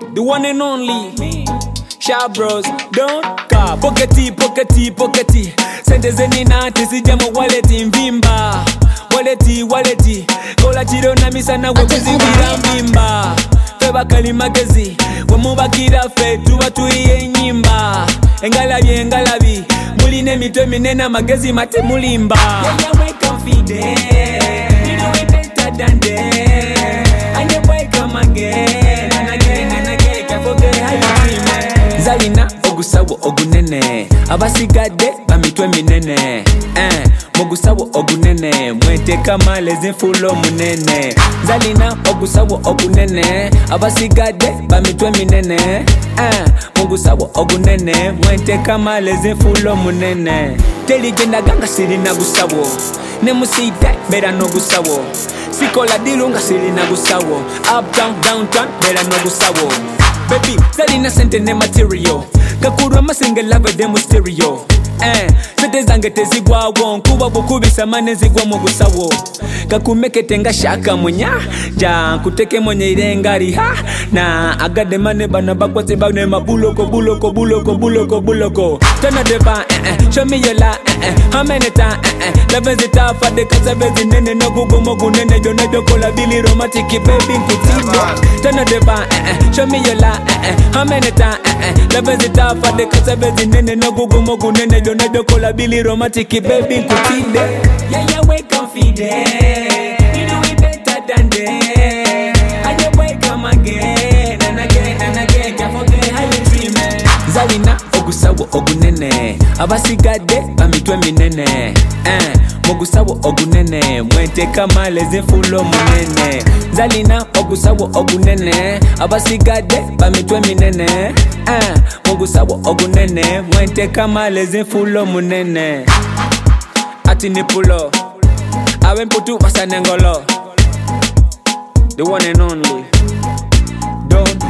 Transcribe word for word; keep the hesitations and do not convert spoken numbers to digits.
The one and only Sha Bros, don't ka Pockety, pockety, pockety Sente zeni nati sijama waleti mvimba Waleti, waleti Kola chiro na misana webuzigira mbimba Feba kali magezi Wamubakira fe tuwa tuiye nyimba Engalabi, engalabi Muline mitwe minena magezi mate mulimba Yeah, yeah, we confident You know we better than them And the boy come again And again, and again Can't forget how you dream it Zalina, ogusawo, ogunene Abasigade, bamitwe minene Eh, mogusawo, ogunene Mwete kama lezi fulo munene Zalina, ogusawo, ogunene Abasigade, bamitwe minene Eh, mogusawo, ogunene Mwete kama lezi fulo munene Teli jenda ganga siri na gusawo Nemusite, bera no gusawo Sikola dilunga siri na gusawo Uptown, downtown, bera no gusawo Baby, Zalina sente ne material Kakuru masinge lava demo stereo Eh, sete zange tezigwa won Kuba bukubisa mane zigwa mugusawo Kakumeke tenga shaka munya Ja, kuteke mwenye irenga riha Na, agade mane bana bakwa seba ne mabuloko Buloko, buloko, buloko, buloko Tana deva, eh eh, show me your la, eh eh How many time, eh eh Love is it up, fade kaza bezi nene No gugu mogu nene, jona joko la bili romantic baby nkutibo Tana deva, eh eh, show me your la, eh eh How many time, eh eh Love is it up, fade kaza bezi nene No gugu mogu nene, jona joko la bili romantic baby nkutibo Yeah, yeah, we confident You know we better than them And the boy come again And again, and again Can't forget how you dream it Zalina, ogusawo, ogunene Abasigade, bamitwe minene Eh, mogusawo, ogunene Mwete kama lezi fulo munene Zalina, ogusawo, ogunene Abasigade, bamitwe minene Eh, mogusawo, ogunene Mwete kama lezi fulo munene Ati nipulo Awe mputu wasanengolo The one and only Don't